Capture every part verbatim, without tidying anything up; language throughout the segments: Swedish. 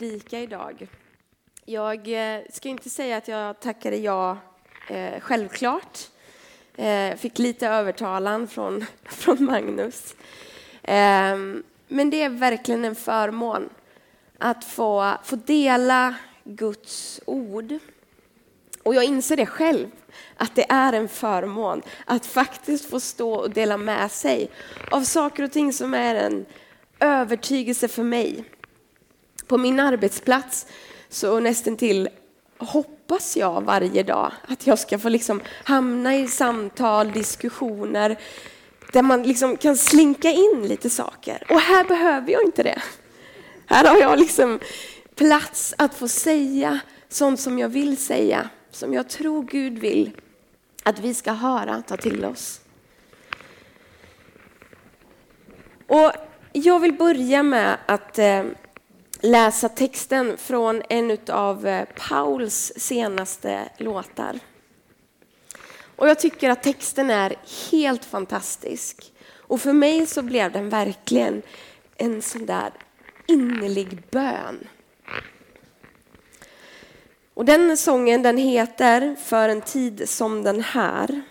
predika idag. Jag ska inte säga att jag tackade ja eh, självklart. Eh, fick lite övertalan från, från Magnus. Eh, men det är verkligen en förmån att få, få dela Guds ord. Och jag inser det själv, att det är en förmån att faktiskt få stå och dela med sig av saker och ting som är en övertygelse för mig. På min arbetsplats så nästan till hoppas jag varje dag att jag ska få liksom hamna i samtal, diskussioner där man liksom kan slinka in lite saker. Och här behöver jag inte det. Här har jag liksom plats att få säga sånt som jag vill säga, som jag tror Gud vill att vi ska höra, ta till oss. Och jag vill börja med att eh, läsa texten från en av eh, Pauls senaste låtar. Och jag tycker att texten är helt fantastisk. Och för mig så blev den verkligen en sån där innerlig bön. Och den sången, den heter För en tid som den här.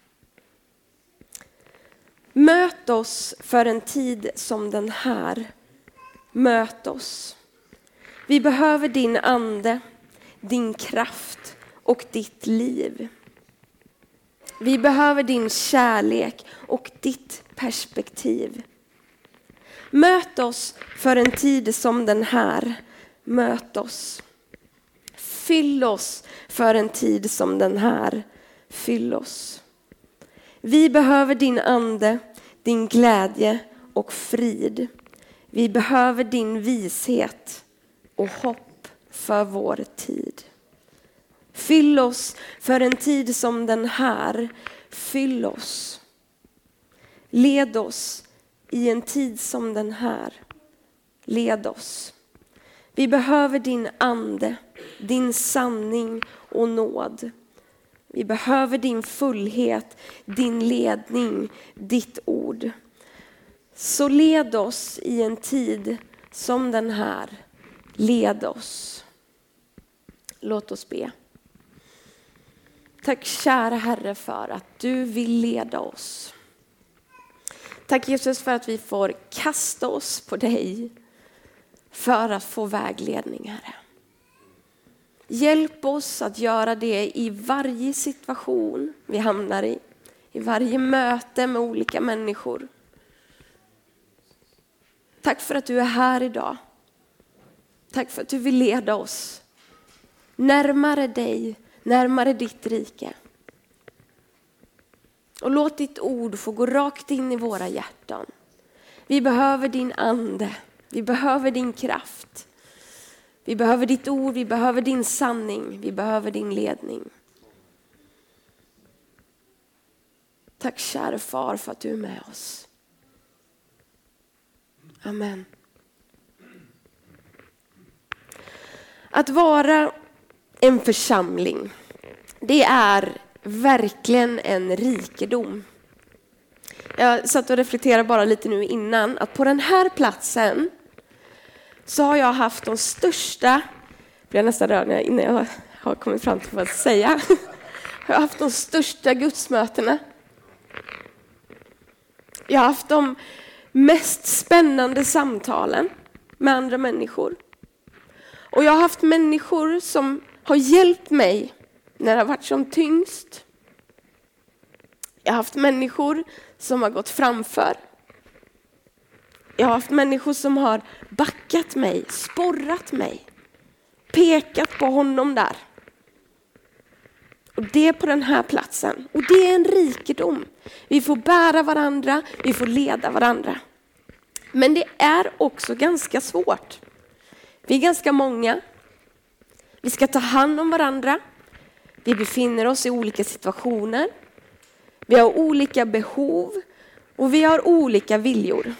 Möt oss för en tid som den här. Möt oss. Vi behöver din ande, din kraft och ditt liv. Vi behöver din kärlek och ditt perspektiv. Möt oss för en tid som den här. Möt oss. Fyll oss för en tid som den här. Fyll oss. Vi behöver din ande, din glädje och frid. Vi behöver din vishet och hopp för vår tid. Fyll oss för en tid som den här. Fyll oss. Led oss i en tid som den här. Led oss. Vi behöver din ande, din sanning och nåd. Vi behöver din fullhet, din ledning, ditt ord. Så led oss i en tid som den här. Led oss. Låt oss be. Tack kära Herre för att du vill leda oss. Tack Jesus för att vi får kasta oss på dig för att få vägledning, Herre. Hjälp oss att göra det i varje situation vi hamnar i. I varje möte med olika människor. Tack för att du är här idag. Tack för att du vill leda oss närmare dig, närmare ditt rike. Och låt ditt ord få gå rakt in i våra hjärtan. Vi behöver din ande. Vi behöver din kraft. Vi behöver ditt ord, vi behöver din sanning, vi behöver din ledning. Tack kära far för att du är med oss. Amen. Att vara en församling, det är verkligen en rikedom. Jag satt och reflekterade bara lite nu innan att på den här platsen så har jag haft de största, jag blir nästan rörd innan jag har kommit fram till vad jag ska säga. Jag har haft de största gudsmötena. Jag har haft de mest spännande samtalen med andra människor. Och jag har haft människor som har hjälpt mig när det har varit som tyngst. Jag har haft människor som har gått framför. Jag har haft människor som har backat mig, sporrat mig, pekat på honom där. Och det är på den här platsen. Och det är en rikedom. Vi får bära varandra, vi får leda varandra. Men det är också ganska svårt. Vi är ganska många. Vi ska ta hand om varandra. Vi befinner oss i olika situationer. Vi har olika behov och vi har olika viljor.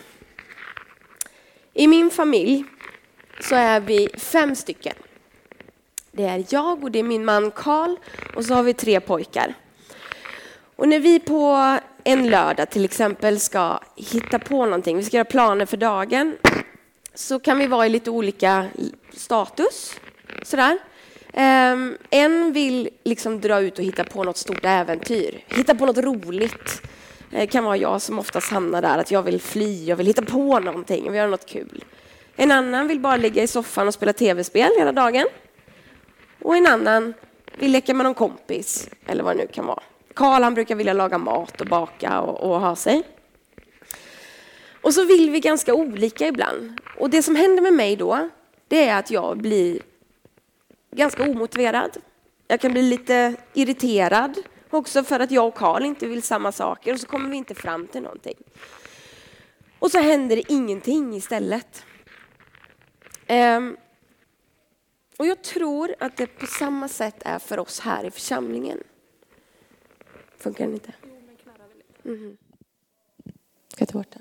I min familj så är vi fem stycken. Det är jag och det är min man Karl och så har vi tre pojkar. Och när vi på en lördag till exempel ska hitta på någonting, vi ska göra planer för dagen, så kan vi vara i lite olika status. Sådär. Um, en vill liksom dra ut och hitta på något stort äventyr. Hitta på något roligt. Det kan vara jag som oftast hamnar där. Att jag vill fly, jag vill hitta på någonting. Jag vill göra något kul. En annan vill bara ligga i soffan och spela tv-spel hela dagen. Och en annan vill leka med någon kompis. Eller vad det nu kan vara. Karl, han brukar vilja laga mat och baka och, och ha sig. Och så vill vi ganska olika ibland. Och det som händer med mig då, det är att jag blir ganska omotiverad. Jag kan bli lite irriterad. Också för att jag och Karl inte vill samma saker. Och så kommer vi inte fram till någonting. Och så händer det ingenting istället. Um, och jag tror att det på samma sätt är för oss här i församlingen. Funkar den inte? Jo, men knarrar väldigt. Mm. Ska jag ta bort den?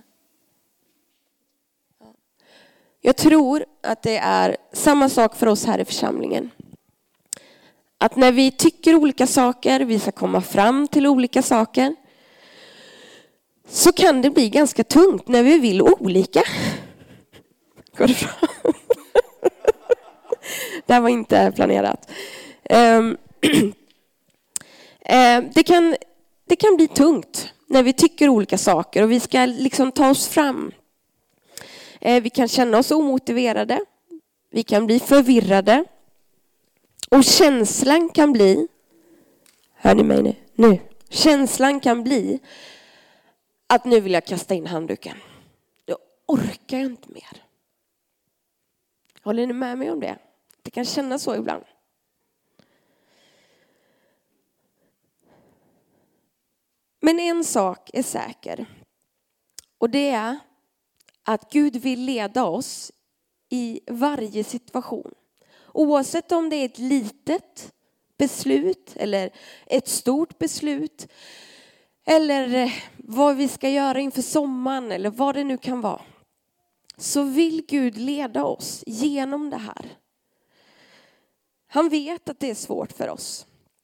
Ja. Jag tror att det är samma sak för oss här i församlingen. Att när vi tycker olika saker, vi ska komma fram till olika saker, så kan det bli ganska tungt när vi vill olika. Går det bra? Det här var inte planerat. Um, um, det, kan, det kan bli tungt när vi tycker olika saker och vi ska liksom ta oss fram. Uh, vi kan känna oss omotiverade. Vi kan bli förvirrade. Och känslan kan bli, hör ni mig nu? Nu. Känslan kan bli att nu vill jag kasta in handduken. Jag orkar inte mer. Håller ni med mig om det? Det kan kännas så ibland. Men en sak är säker. Och det är att Gud vill leda oss i varje situation. Oavsett om det är ett litet beslut eller ett stort beslut. Eller vad vi ska göra inför sommaren eller vad det nu kan vara. Så vill Gud leda oss genom det här. Han vet att det är svårt för oss.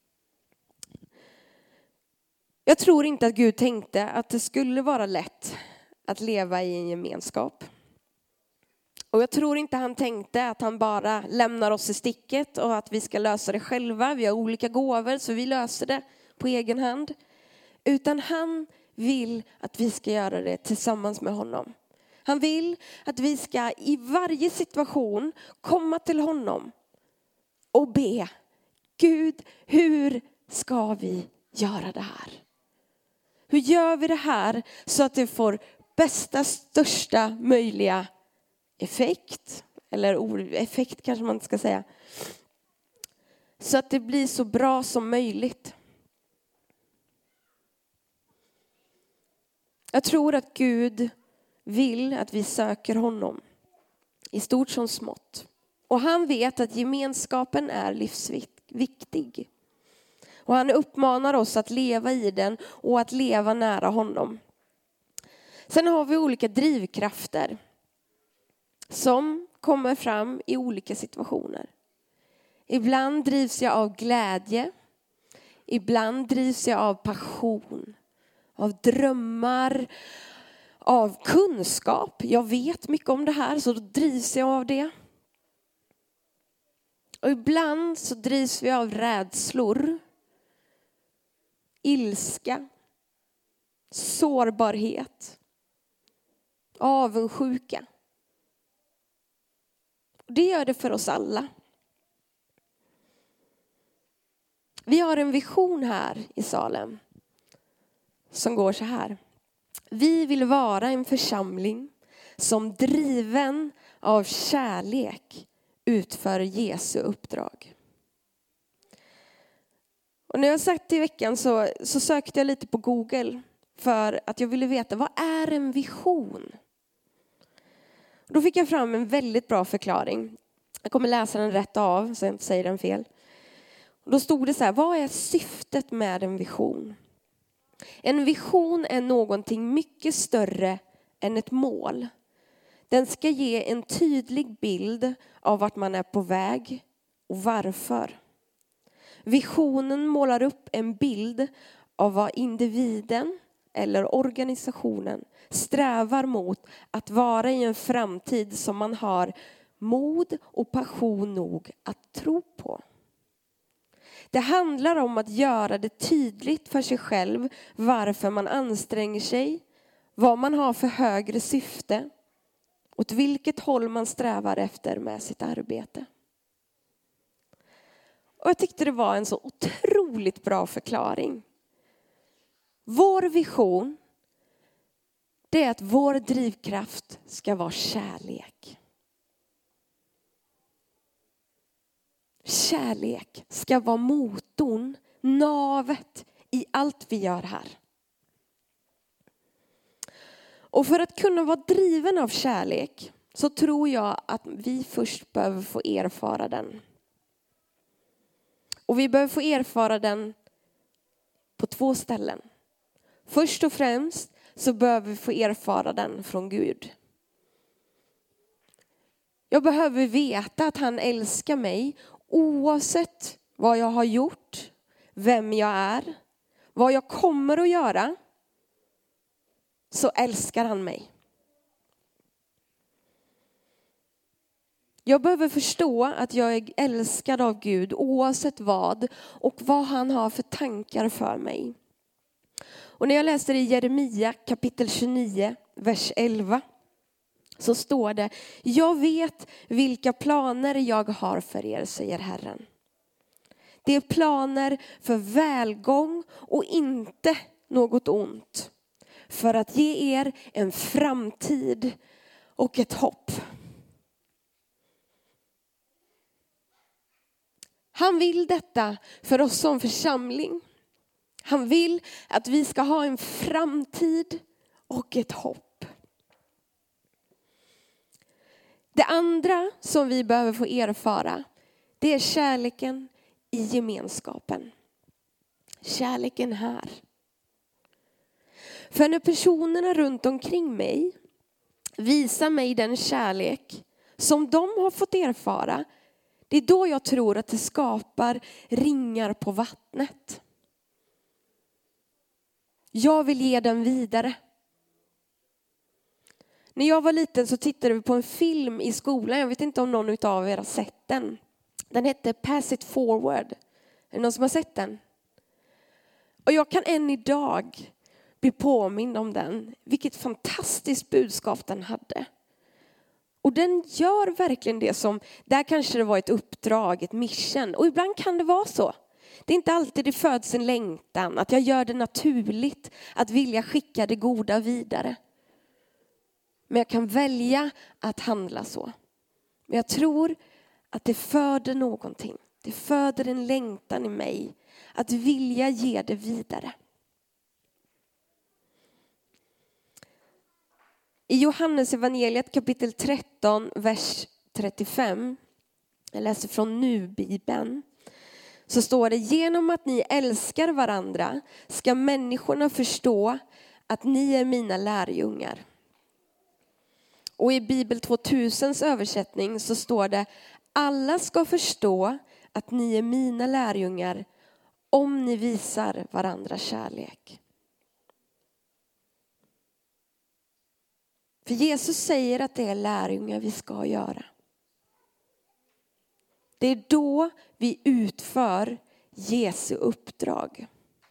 Jag tror inte att Gud tänkte att det skulle vara lätt att leva i en gemenskap. Och jag tror inte han tänkte att han bara lämnar oss i sticket och att vi ska lösa det själva. Vi har olika gåvor så vi löser det på egen hand. Utan han vill att vi ska göra det tillsammans med honom. Han vill att vi ska i varje situation komma till honom och be. Gud, hur ska vi göra det här? Hur gör vi det här så att det får bästa, största möjliga effekt? Eller effekt kanske man ska säga. Så att det blir så bra som möjligt. Jag tror att Gud vill att vi söker honom. I stort som smått. Och han vet att gemenskapen är livsviktig. Och han uppmanar oss att leva i den och att leva nära honom. Sen har vi olika drivkrafter som kommer fram i olika situationer. Ibland drivs jag av glädje. Ibland drivs jag av passion. Av drömmar. Av kunskap. Jag vet mycket om det här så då drivs jag av det. Och ibland så drivs vi av rädslor. Ilska. Sårbarhet. Avundsjuka. Det gör det för oss alla. Vi har en vision här i Salem som går så här. Vi vill vara en församling som driven av kärlek utför Jesu uppdrag. Och när jag satt i veckan så, så sökte jag lite på Google för att jag ville veta vad är en vision? Då fick jag fram en väldigt bra förklaring. Jag kommer läsa den rätt av så jag inte säger den fel. Då stod det så här, vad är syftet med en vision? En vision är någonting mycket större än ett mål. Den ska ge en tydlig bild av vart man är på väg och varför. Visionen målar upp en bild av vad individen eller organisationen strävar mot att vara i en framtid som man har mod och passion nog att tro på. Det handlar om att göra det tydligt för sig själv varför man anstränger sig, vad man har för högre syfte, åt vilket håll man strävar efter med sitt arbete. Och jag tyckte det var en så otroligt bra förklaring. Vår vision, det är att vår drivkraft ska vara kärlek. Kärlek ska vara motorn, navet i allt vi gör här. Och för att kunna vara driven av kärlek så tror jag att vi först behöver få erfara den. Och vi behöver få erfara den på två ställen. Först och främst så behöver vi få erfara den från Gud. Jag behöver veta att han älskar mig oavsett vad jag har gjort, vem jag är, vad jag kommer att göra. Så älskar han mig. Jag behöver förstå att jag är älskad av Gud oavsett vad och vad han har för tankar för mig. Och när jag läste det i Jeremia kapitel tjugonio, vers elva, så står det: jag vet vilka planer jag har för er, säger Herren. Det är planer för välgång och inte något ont, för att ge er en framtid och ett hopp. Han vill detta för oss som församling. Han vill att vi ska ha en framtid och ett hopp. Det andra som vi behöver få erfara, det är kärleken i gemenskapen. Kärleken här. För när personerna runt omkring mig visar mig den kärlek som de har fått erfara, det är då jag tror att det skapar ringar på vattnet. Jag vill ge den vidare. När jag var liten så tittade vi på en film i skolan. Jag vet inte om någon av er har sett den. Den hette Pass It Forward. Är det någon som har sett den? Och jag kan än idag bli påmind om den. Vilket fantastiskt budskap den hade. Och den gör verkligen det som, där kanske det var ett uppdrag, ett mission. Och ibland kan det vara så. Det är inte alltid det föds en längtan, att jag gör det naturligt att vilja skicka det goda vidare. Men jag kan välja att handla så. Men jag tror att det föder någonting. Det föder en längtan i mig att vilja ge det vidare. I Johannes evangeliet kapitel tretton, vers trettiofem, jag läser från Nu-bibeln, så står det: genom att ni älskar varandra ska människorna förstå att ni är mina lärjungar. Och i Bibel tvåtusens översättning så står det: alla ska förstå att ni är mina lärjungar om ni visar varandra kärlek. För Jesus säger att det är lärjungar vi ska göra. Det är då vi utför Jesu uppdrag.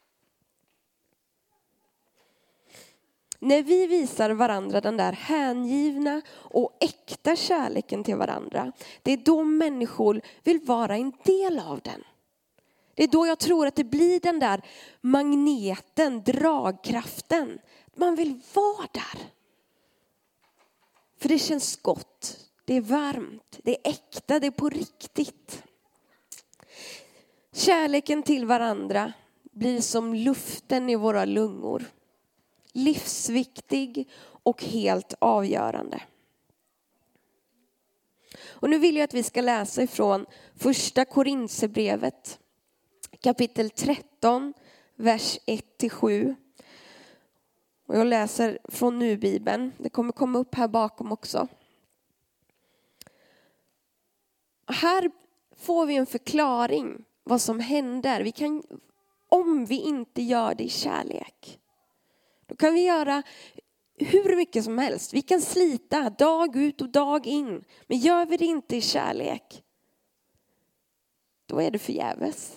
När vi visar varandra den där hängivna och äkta kärleken till varandra, det är då människor vill vara en del av den. Det är då jag tror att det blir den där magneten, dragkraften. Man vill vara där. För det känns gott, det är varmt, det är äkta, det är på riktigt. Kärleken till varandra blir som luften i våra lungor. Livsviktig och helt avgörande. Och nu vill jag att vi ska läsa ifrån första Korinthierbrevet kapitel tretton, vers ett till sju. Och jag läser från Nu-bibeln. Det kommer komma upp här bakom också. Här får vi en förklaring vad som händer. Vi kan, om vi inte gör det i kärlek. Då kan vi göra hur mycket som helst. Vi kan slita dag ut och dag in. Men gör vi det inte i kärlek, då är det förgäves.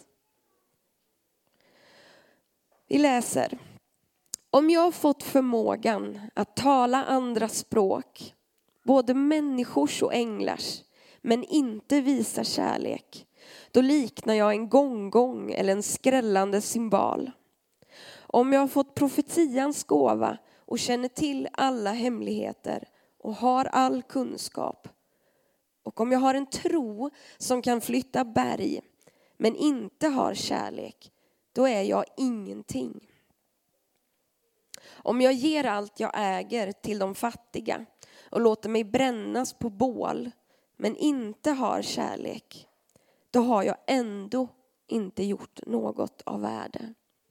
Vi läser. Om jag har fått förmågan att tala andra språk, både människors och änglars, men inte visa kärlek, då liknar jag en gongong eller en skrällande cymbal. Om jag har fått profetians gåva och känner till alla hemligheter och har all kunskap, och om jag har en tro som kan flytta berg men inte har kärlek, då är jag ingenting. Om jag ger allt jag äger till de fattiga och låter mig brännas på bål men inte har kärlek, då har jag ändå inte gjort något av värde.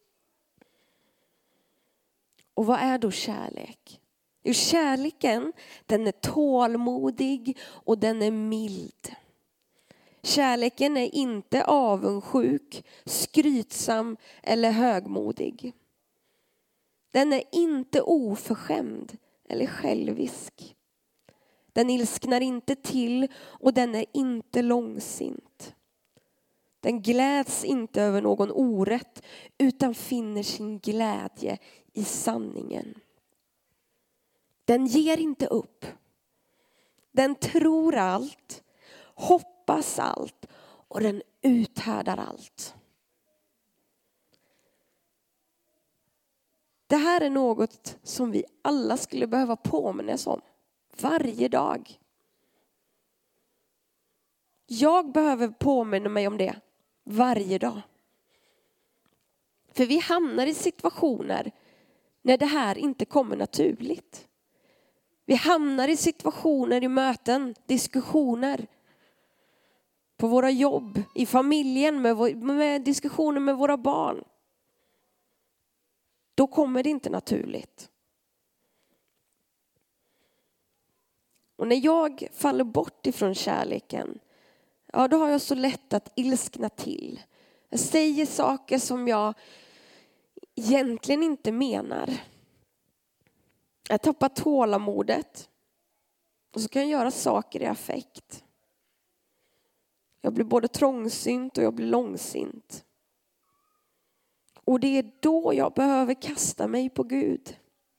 Och vad är då kärlek? Jo, kärleken, den är tålmodig och den är mild. Kärleken är inte avundsjuk, skrytsam eller högmodig. Den är inte oförskämd eller självisk. Den ilsknar inte till och den är inte långsint. Den gläds inte över någon orätt utan finner sin glädje i sanningen. Den ger inte upp. Den tror allt, hoppas allt och den uthärdar allt. Det här är något som vi alla skulle behöva påminnas om varje dag. Jag behöver påminna mig om det varje dag. För vi hamnar i situationer när det här inte kommer naturligt. Vi hamnar i situationer, i möten, diskussioner. På våra jobb, i familjen, med, vår, med diskussioner med våra barn. Då kommer det inte naturligt. Och när jag faller bort ifrån kärleken, ja, då har jag så lätt att ilskna till. Jag säger saker som jag egentligen inte menar. Jag tappar tålamodet. Och så kan jag göra saker i affekt. Jag blir både trångsynt och jag blir långsint. Och det är då jag behöver kasta mig på Gud.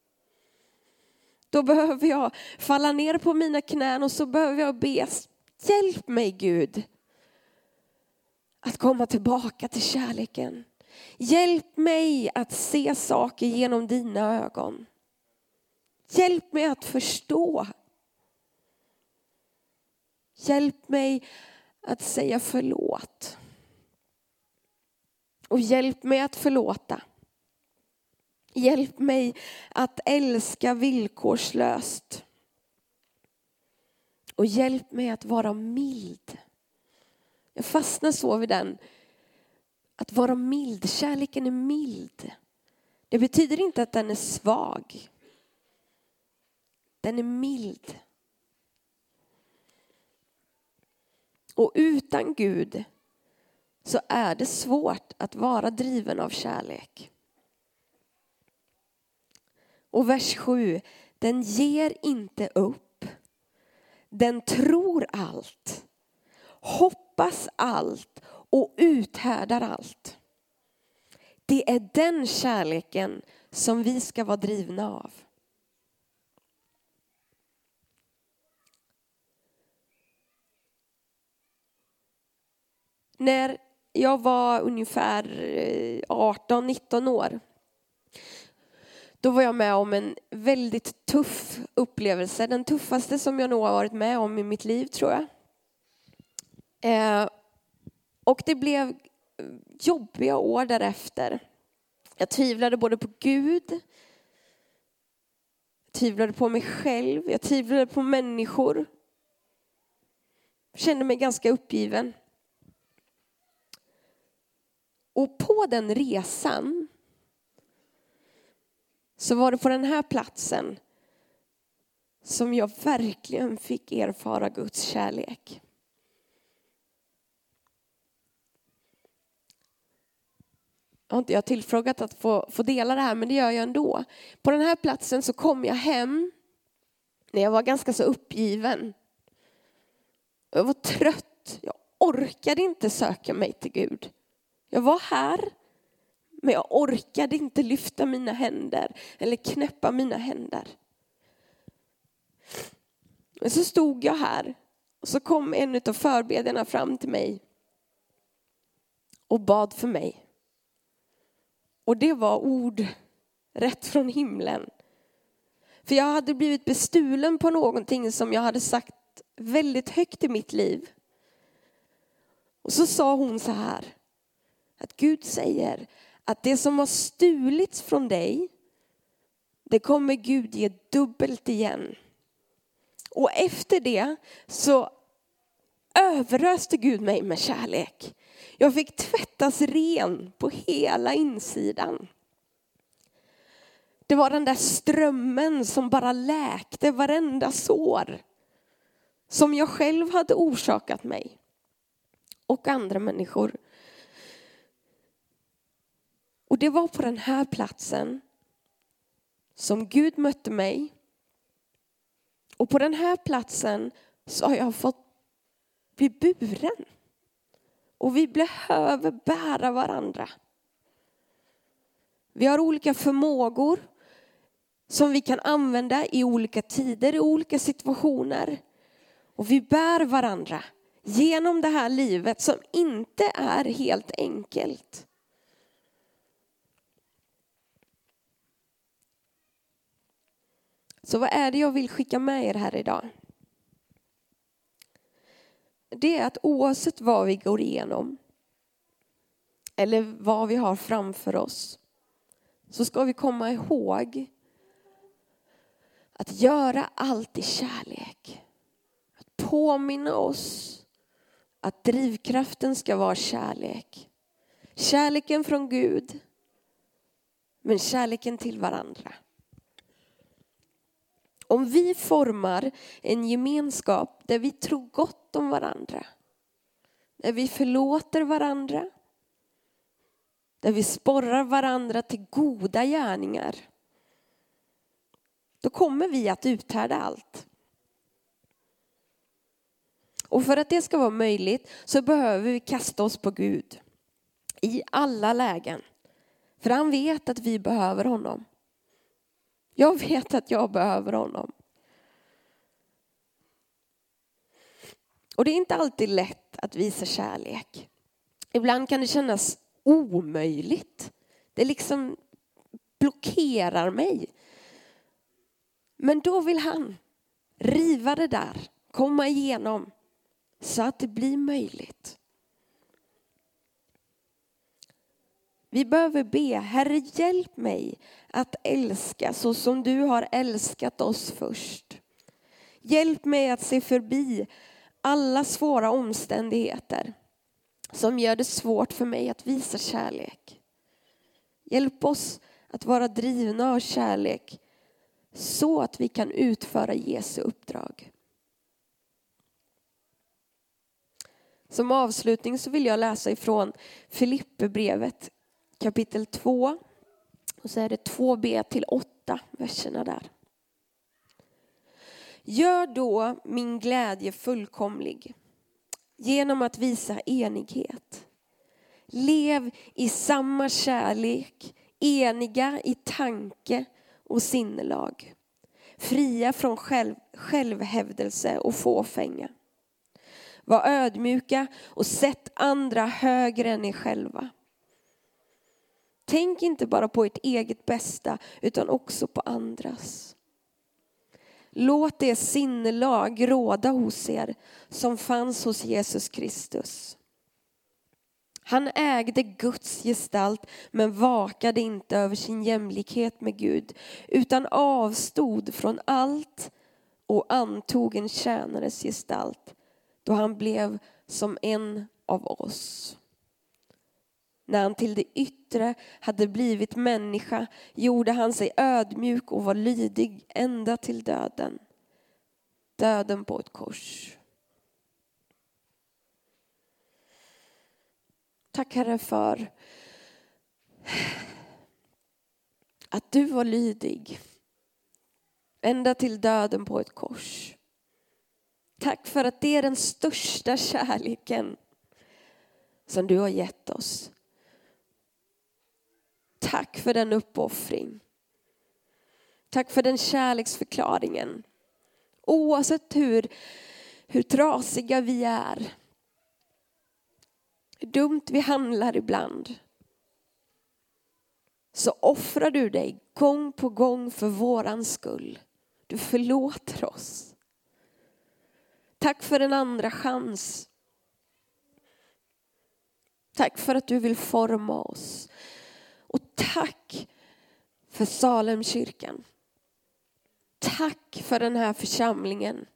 Då behöver jag falla ner på mina knän och så behöver jag be, hjälp mig Gud att komma tillbaka till kärleken. Hjälp mig att se saker genom dina ögon. Hjälp mig att förstå. Hjälp mig att säga förlåt. Och hjälp mig att förlåta. Hjälp mig att älska villkorslöst. Och hjälp mig att vara mild. Jag fastnar så vid den. Att vara mild. Kärleken är mild. Det betyder inte att den är svag. Den är mild. Och utan Gud så är det svårt att vara driven av kärlek. Och vers sju, den ger inte upp. Den tror allt, hoppas allt och uthärdar allt. Det är den kärleken som vi ska vara drivna av. När jag var ungefär arton nitton år, då var jag med om en väldigt tuff upplevelse. Den tuffaste som jag nog har varit med om i mitt liv, tror jag. Eh, och det blev jobbiga år därefter. Jag tvivlade både på Gud, jag tvivlade på mig själv, jag tvivlade på människor. Jag kände mig ganska uppgiven. Och på den resan så var det på den här platsen som jag verkligen fick erfara Guds kärlek. Jag har inte jag tillfrågat att få, få dela det här, men det gör jag ändå. På den här platsen så kom jag hem när jag var ganska så uppgiven. Jag var trött. Jag orkade inte söka mig till Gud. Jag var här, men jag orkade inte lyfta mina händer eller knäppa mina händer. Men så stod jag här och så kom en av förbedjarna fram till mig och bad för mig. Och det var ord rätt från himlen. För jag hade blivit bestulen på någonting som jag hade sagt väldigt högt i mitt liv. Och så sa hon så här, att Gud säger att det som har stulits från dig, det kommer Gud ge dubbelt igen. Och efter det så överöste Gud mig med kärlek. Jag fick tvättas ren på hela insidan. Det var den där strömmen som bara läkte varenda sår. Som jag själv hade orsakat mig. Och andra människor. Och det var på den här platsen som Gud mötte mig. Och på den här platsen så har jag fått bli buren. Och vi behöver bära varandra. Vi har olika förmågor som vi kan använda i olika tider, i olika situationer. Och vi bär varandra genom det här livet som inte är helt enkelt. Så vad är det jag vill skicka med er här idag? Det är att oavsett vad vi går igenom eller vad vi har framför oss, så ska vi komma ihåg att göra allt i kärlek. Att påminna oss att drivkraften ska vara kärlek. Kärleken från Gud, men kärleken till varandra. Om vi formar en gemenskap där vi tror gott om varandra, där vi förlåter varandra, där vi sporrar varandra till goda gärningar, då kommer vi att uthärda allt. Och för att det ska vara möjligt så behöver vi kasta oss på Gud i alla lägen. För han vet att vi behöver honom. Jag vet att jag behöver honom. Och det är inte alltid lätt att visa kärlek. Ibland kan det kännas omöjligt. Det liksom blockerar mig. Men då vill han riva det där, komma igenom så att det blir möjligt. Vi behöver be, Herre, hjälp mig att älska så som du har älskat oss först. Hjälp mig att se förbi alla svåra omständigheter som gör det svårt för mig att visa kärlek. Hjälp oss att vara drivna av kärlek så att vi kan utföra Jesu uppdrag. Som avslutning så vill jag läsa ifrån Filipperbrevet kapitel två. Och så är det två b till åtta verserna där. Gör då min glädje fullkomlig genom att visa enighet. Lev i samma kärlek, eniga i tanke och sinnelag. Fria från själv, självhävdelse och fåfänga. Var ödmjuka och sätt andra högre än er själva. Tänk inte bara på ert eget bästa utan också på andras. Låt det sinnelag råda hos er som fanns hos Jesus Kristus. Han ägde Guds gestalt men vakade inte över sin jämlikhet med Gud utan avstod från allt och antog en tjänares gestalt då han blev som en av oss. När han till det yttre hade blivit människa gjorde han sig ödmjuk och var lydig ända till döden. Döden på ett kors. Tack Herre för Att du var lydig. Ända till döden på ett kors. Tack för att det är den största kärleken som du har gett oss. Tack för den uppoffring. Tack för den kärleksförklaringen. Oavsett hur, hur trasiga vi är. Hur dumt vi handlar ibland. Så offrar du dig gång på gång för våran skull. Du förlåter oss. Tack för en andra chans. Tack för att du vill forma oss. Och tack för Salemkyrkan. Tack för den här församlingen.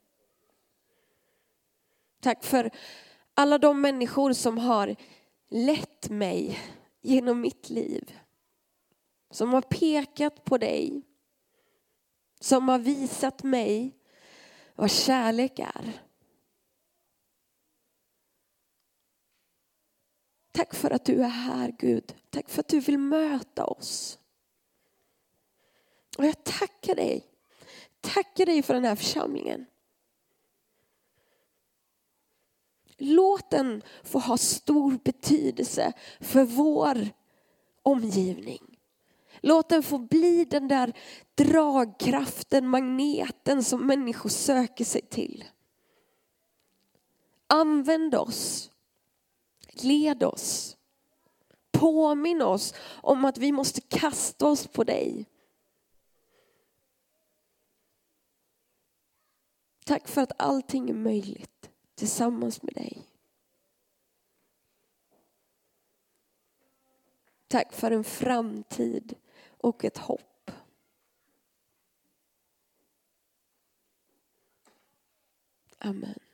Tack för alla de människor som har lett mig genom mitt liv. Som har pekat på dig. Som har visat mig vad kärlek är. Tack för att du är här, Gud. Tack för att du vill möta oss. Och jag tackar dig. Tackar dig för den här församlingen. Låt den få ha stor betydelse för vår omgivning. Låt den få bli den där dragkraften, magneten som människor söker sig till. Använd oss. Led oss. Påminn oss om att vi måste kasta oss på dig. Tack för att allting är möjligt tillsammans med dig. Tack för en framtid och ett hopp. Amen.